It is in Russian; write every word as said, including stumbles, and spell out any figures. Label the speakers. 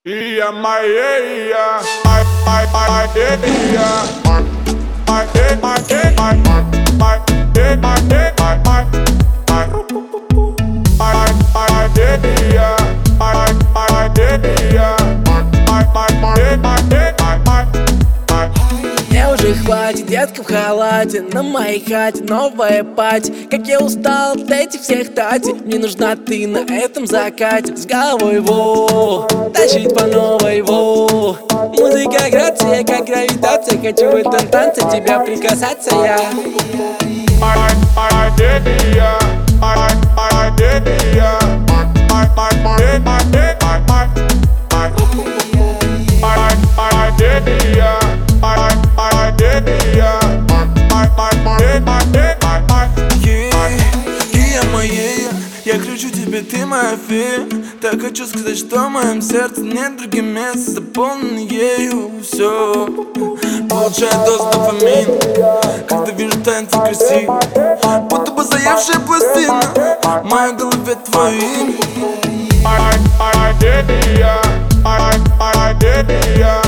Speaker 1: Ia Maia, my my my idea, my my my my my my my my my my idea, my my idea, my my my my
Speaker 2: Мне уже хватит, детка в халате, на моей хате новая пати. Как я устал от этих всех тати. Мне нужна ты на этом закате. С головой во, тащить по новой во. Музыка грация, как гравитация. Хочу в этом танце тебя прикасаться я.
Speaker 1: My my idea, my my idea, my my my my my my my my idea.
Speaker 3: Я моей, я кричу тебе, ты моя фея. Так хочу сказать, что в моем сердце нет других мест. Заполнен ею все. Получаю дозу дофамина, когда вижу танцы красивые, будто бы заевшая пластина. В моей голове твое имя.
Speaker 1: My idea, my idea.